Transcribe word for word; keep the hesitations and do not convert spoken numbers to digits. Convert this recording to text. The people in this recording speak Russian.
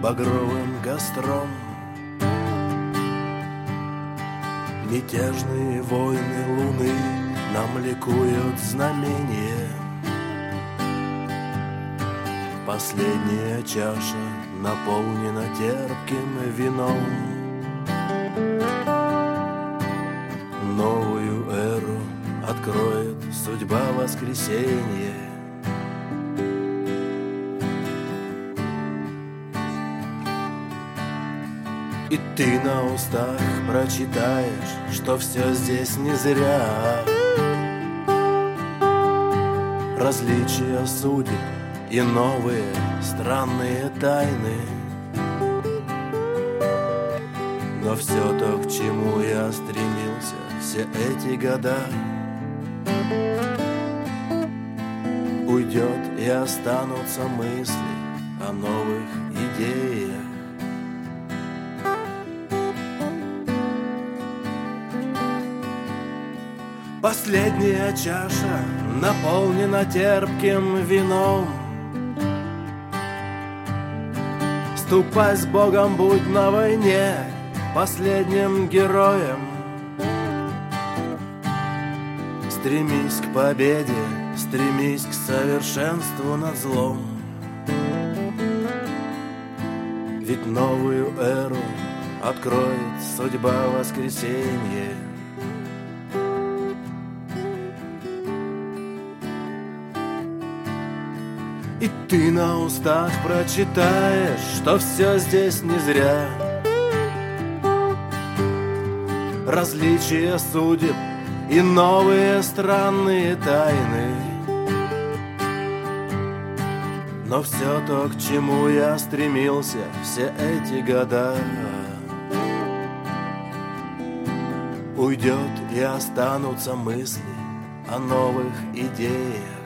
багровым костром. Мятежные войны луны нам ликуют знамения. Последняя чаша наполнена терпким вином. Новую эру откроет судьба воскресенья. И ты на устах прочитаешь, что все здесь не зря. Различия судеб и новые странные тайны. Но все то, к чему я стремился все эти года, уйдет и останутся мысли о новых идеях. Последняя чаша наполнена терпким вином. Ступай с Богом, будь на войне последним героем. Стремись к победе, стремись к совершенству над злом. Ведь новую эру откроет судьба воскресенья. И ты на устах прочитаешь, что все здесь не зря. Различия судеб и новые странные тайны. Но все то, к чему я стремился все эти года, уйдет и останутся мысли о новых идеях.